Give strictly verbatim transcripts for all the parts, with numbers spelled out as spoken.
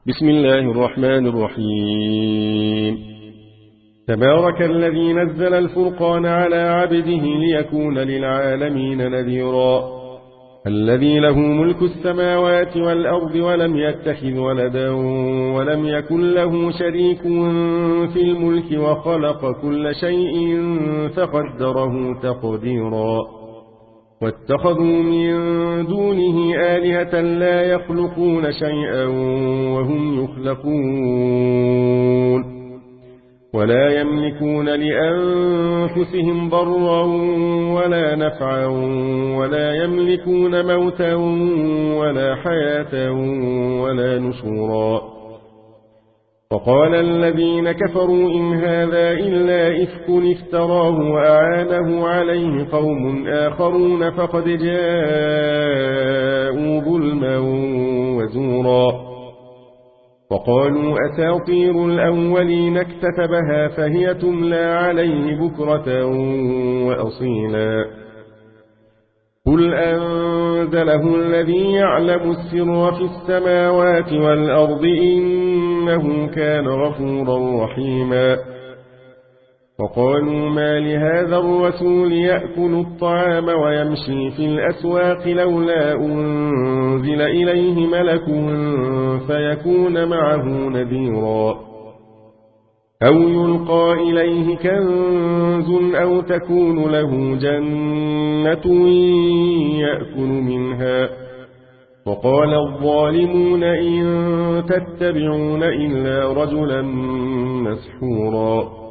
بسم الله الرحمن الرحيم. تبارك الذي نزل الفرقان على عبده ليكون للعالمين نذيرا. الذي له ملك السماوات والأرض ولم يتخذ ولدا ولم يكن له شريك في الملك وخلق كل شيء فقدره تقديرا. واتخذوا من دونه آلهة لا يخلقون شيئا وهم يخلقون ولا يملكون لأنفسهم ضرا ولا نفعا ولا يملكون موتا ولا حياة ولا نشورا. وقال الذين كفروا إن هذا إلا إفك افتراه وأعانه عليه قوم آخرون فقد جاءوا ظلما وزورا. وقالوا أساطير الأولين اكتتبها فهي تملى عليه بكرة وأصيلا. قل أنزله الذي يعلم السر في السماوات والأرض إنه كان غفورا رحيما. وقالوا ما لهذا الرسول يأكل الطعام ويمشي في الأسواق لولا أنزل إليه ملك فيكون معه نذيرا أو يلقى إليه كنز أو تكون له جنة يأكل منها. وقال الظالمون إن تتبعون إلا رجلا مسحورا.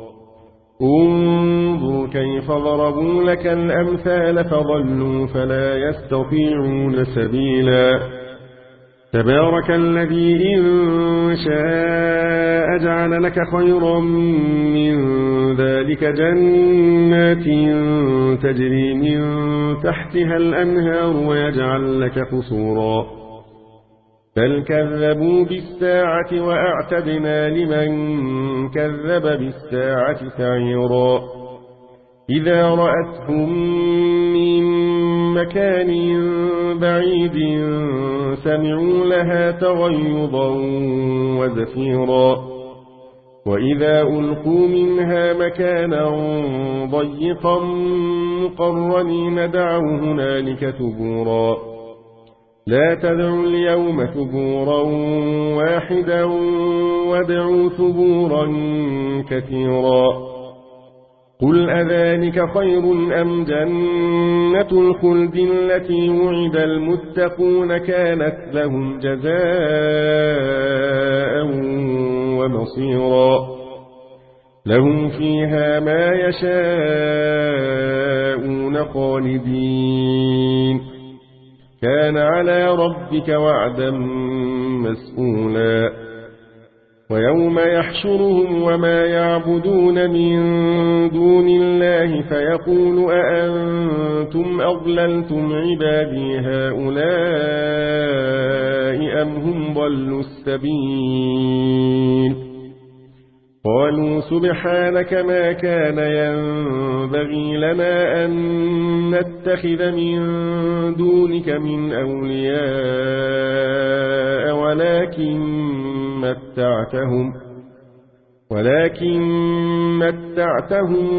انظر كيف ضربوا لك الأمثال فضلوا فلا يستطيعون سبيلا. تبارك الذي إن شاء جعل لك خيرا من ذلك جنات تجري من تحتها الأنهار ويجعل لك قصورا. بل كذبوا بالساعة وأعتدنا لمن كذب بالساعة سعيرا. إذا رأتهم من مكان بعيد سمعوا لها تغيظا وزفيرا. وإذا ألقوا منها مكانا ضيقا مقرنين دعوا هنالك ثبورا. لا تدعوا اليوم ثبورا واحدا وادعوا ثبورا كثيرا. قل أذلك خير أم جنة الخلد التي وعد المتقون كانت لهم جزاء ومصيرا. لهم فيها ما يشاءون خالدين كان على ربك وعدا مسئولا. ويوم يحشرهم وما يعبدون من دون الله فيقول أأنتم أضللتم عبادي هؤلاء أم هم ضلوا السبيل. قالوا سبحانك ما كان ينبغي لنا أن نتخذ من دونك من أولياء ولكن متعتهم ولكن متعتهم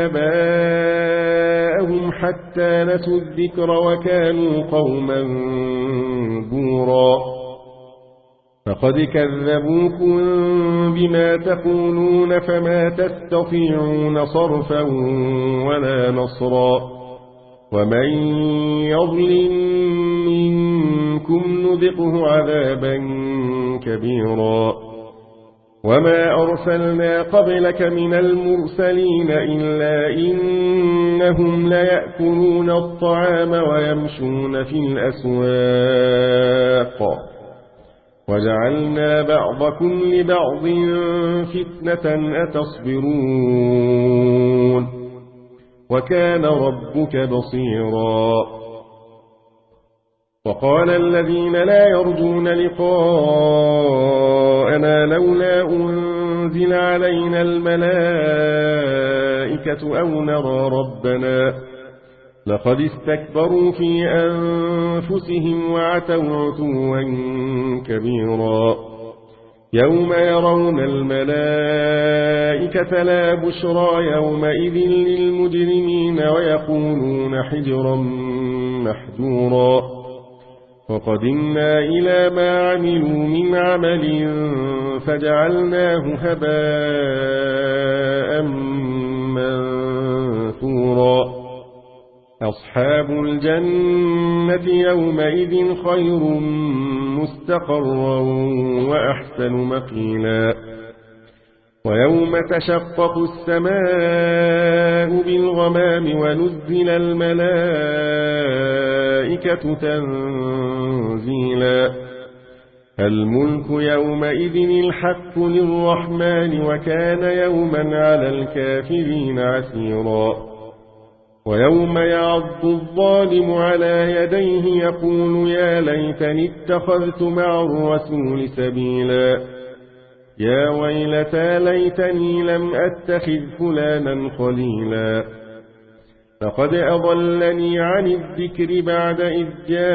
وآباءهم حتى نسوا الذكر وكانوا قوما بورا. فقد كذبوكم بما تقولون فما تستطيعون صرفا ولا نصرا. ومن يظلم منكم نذقه عذابا كبيرا. وما أرسلنا قبلك من المرسلين إلا إنهم ليأكلون الطعام ويمشون في الأسواق وجعلنا بعضكم لبعض فتنة أتصبرون وكان ربك بصيرا. وقال الذين لا يرجون لقاءنا لولا أنزل علينا الملائكة أو نرى ربنا لقد استكبروا في أنفسهم وعتوا عتوا كبيرا. يوم يرون الملائكة لا بشرى يومئذ للمجرمين ويقولون حجرا محجورا وقدمنا إلى ما عملوا من عمل فجعلناه هباء منثورا أصحاب الجنة يومئذ خير مستقرا وأحسن مقيلا ويوم تشقق السماء بالغمام ونزل الملائكة تنزيلا الملك يومئذ الحق للرحمن وكان يوما على الكافرين عسيرا ويوم يعض الظالم على يديه يقول يا ليتني اتخذت مع الرسول سبيلا يا ويلتى ليتني لم أتخذ فلانا خليلا لقد أضلني عن الذكر بعد إذ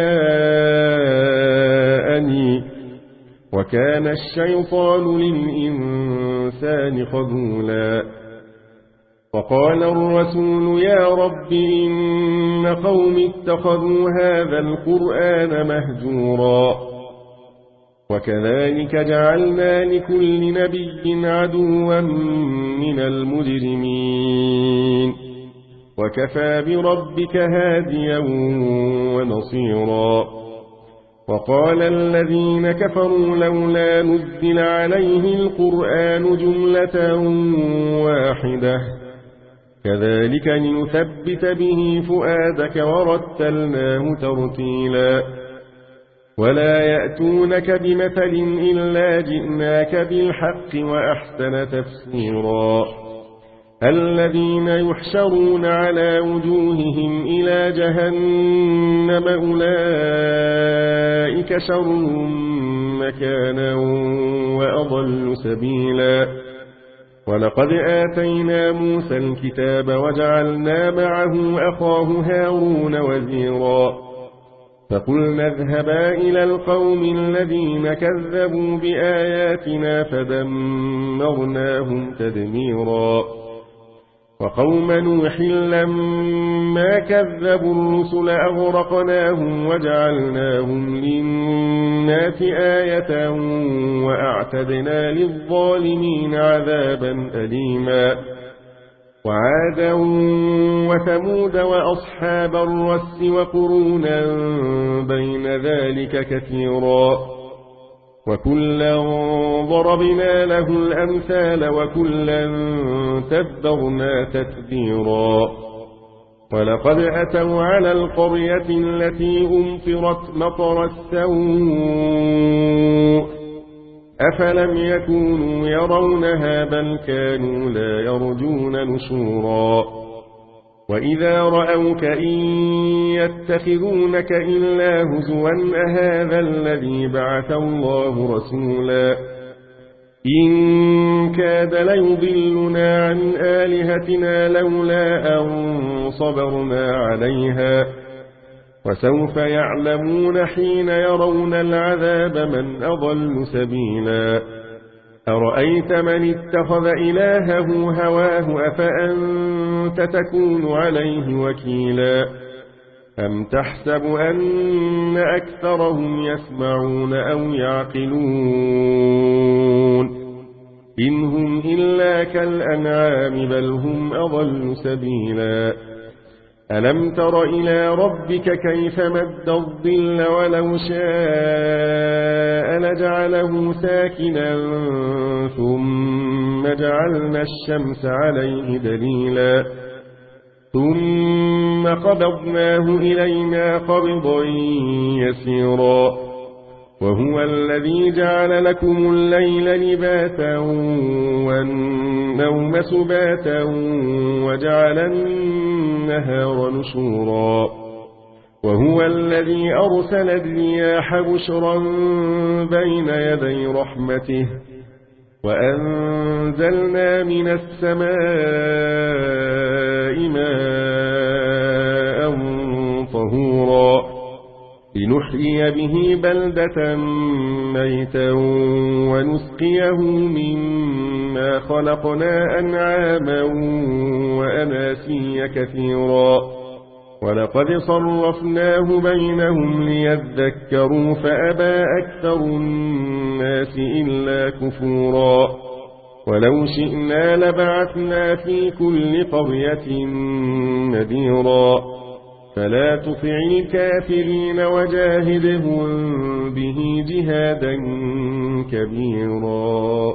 جاءني وكان الشيطان للإنسان خذولا وقال الرسول يا رب إن قوم اتخذوا هذا القرآن مهجورا وكذلك جعلنا لكل نبي عدوا من المجرمين وكفى بربك هاديا ونصيرا وقال الذين كفروا لولا نزل عليه القرآن جملة واحدة كذلك لنثبت به فؤادك ورتلناه ترتيلا ولا يأتونك بمثل إلا جئناك بالحق وأحسن تفسيرا الذين يحشرون على وجوههم إلى جهنم أولئك شر مكانا وأضل سبيلا ولقد آتينا موسى الكتاب وجعلنا معه أخاه هارون وزيرا فقلنا اذهبا إلى القوم الذين كذبوا بآياتنا فدمرناهم تدميرا وقوم نوح لما كذبوا الرسل أغرقناهم وجعلناهم للناس آية وأعتدنا للظالمين عذابا أليما وعادا وثمود وأصحاب الرس وقرونا بين ذلك كثيرا وكلا ضربنا له الأمثال وكلا تبرنا تتبيرا ولقد أتوا على القرية التي أمطرت مطر السوء أفلم يكونوا يرونها بل كانوا لا يرجون نشورا وإذا رأوك إن يتخذونك إلا هزوا أهذا الذي بعث الله رسولا إن كاد ليضلنا عن آلهتنا لولا أن صبرنا عليها وسوف يعلمون حين يرون العذاب من أضل سبيلا أرأيت من اتخذ إلهه هواه أفأنت تكون عليه وكيلا أم تحسب أن أكثرهم يسمعون أو يعقلون إن هم إلا كالأنعام بل هم أضل سبيلا ألم تر إلى ربك كيف مد الظل ولو شاء لجعله ساكنا ثم جعلنا الشمس عليه دليلا ثم قبضناه إلينا قبضا يسيرا وهو الذي جعل لكم الليل لباسا والنوم سباتا وجعل النهار نشورا وهو الذي أرسل الرياح بشرا بين يدي رحمته وأنزلنا من السماء ماء طهورا لنحيي به بلدة ميتا ونسقيه مما خلقنا أنعاما وأناسيا كثيرا ولقد صرفناه بينهم ليذكروا فأبى أكثر الناس إلا كفورا ولو شئنا لبعثنا في كل قرية نذيرا فلا تطع الكافرين وجاهدهم به جهادا كبيرا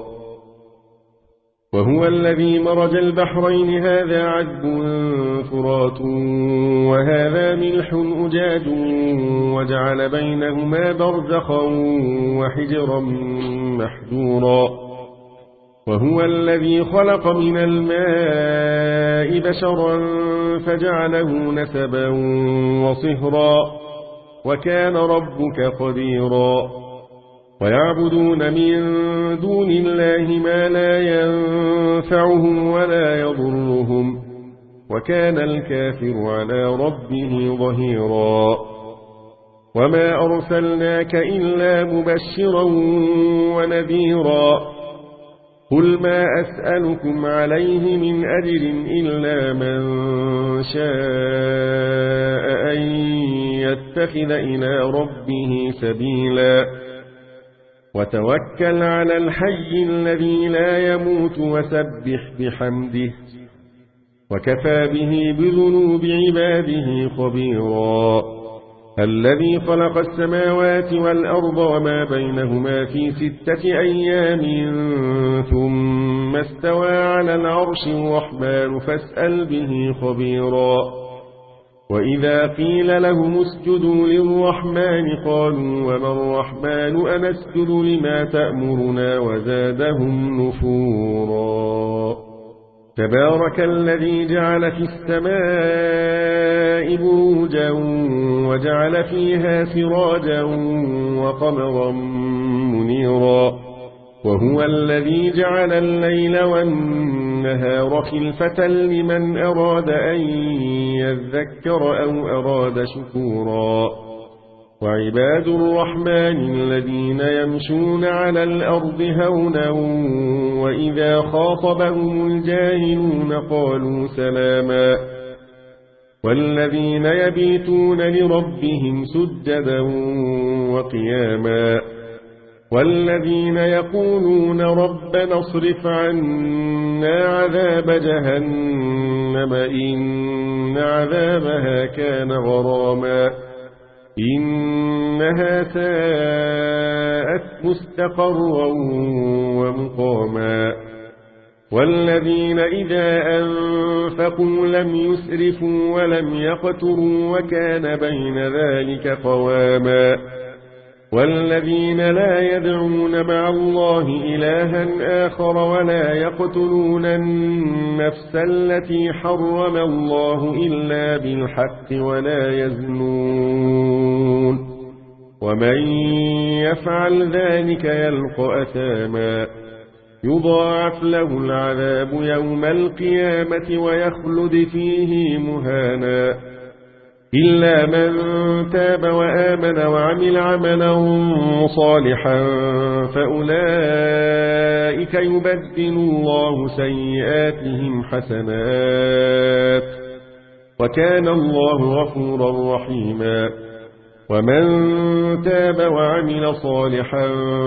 وهو الذي مرج البحرين هذا عذب فرات وهذا ملح أجاج وجعل بينهما برزخا وحجرا محجورا وهو الذي خلق من الماء بشرا فجعله نسبا وصهرا وكان ربك قديرا ويعبدون من دون الله ما لا ينفعهم ولا يضرهم وكان الكافر على ربه ظهيرا وما أرسلناك إلا مبشرا ونذيرا قل ما أسألكم عليه من أجر إلا من شاء أن يتخذ إلى ربه سبيلا وتوكل على الحي الذي لا يموت وسبح بحمده وكفى به بذنوب عباده خبيرا الذي خلق السماوات والأرض وما بينهما في ستة أيام ثم استوى على العرش الرحمن فاسأل به خبيرا وإذا قيل لهم اسجدوا للرحمن قالوا وما الرحمن أنسجد لما تأمرنا وزادهم نفورا تبارك الذي جعل في السماء بروجا وجعل فيها سراجا وقمرا منيرا وهو الذي جعل الليل والنهار خلفة لمن أراد أن يذكر أو أراد شكورا وعباد الرحمن الذين يمشون على الأرض هونا وإذا خاطبهم الجاهلون قالوا سلاما والذين يبيتون لربهم سجدا وقياما والذين يقولون ربنا اصرف عنا عذاب جهنم إن عذابها كان غراما إنها ساءت مستقرا ومقاما والذين إذا أنفقوا لم يسرفوا ولم يقتروا وكان بين ذلك قواما والذين لا يدعون مع الله إلها آخر ولا يقتلون النفس التي حرم الله إلا بالحق ولا يزنون ومن يفعل ذلك يلقى أثاما يضاعف له العذاب يوم القيامة ويخلد فيه مهانا إلا من تاب وآمن وعمل عملا صالحا فأولئك يبدل الله سيئاتهم حسنات وكان الله غفورا رحيما ومن تاب وعمل صالحا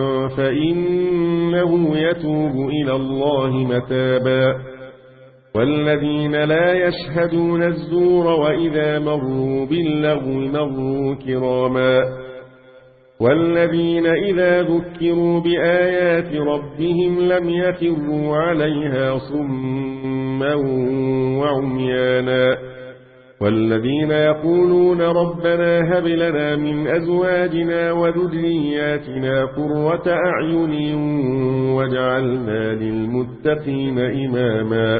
فإنه يتوب إلى الله متابا والذين لا يشهدون الزور وإذا مروا باللغو مروا كراما والذين إذا ذكروا بآيات ربهم لم يخروا عليها صما وعميانا والذين يقولون ربنا هب لنا من أزواجنا وذرياتنا قرة أعين واجعلنا للمتقين إماما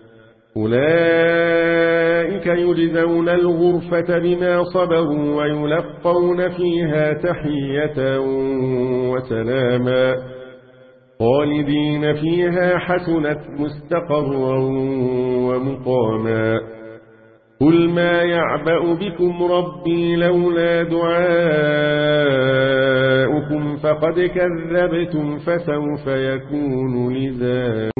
أولئك يجزون الغرفة بما صبروا ويلقون فيها تحية وسلاما خالدين فيها حسنت مستقرا ومقاما قل ما يعبأ بكم ربي لولا دعاؤكم فقد كذبتم فسوف يكون لزاما.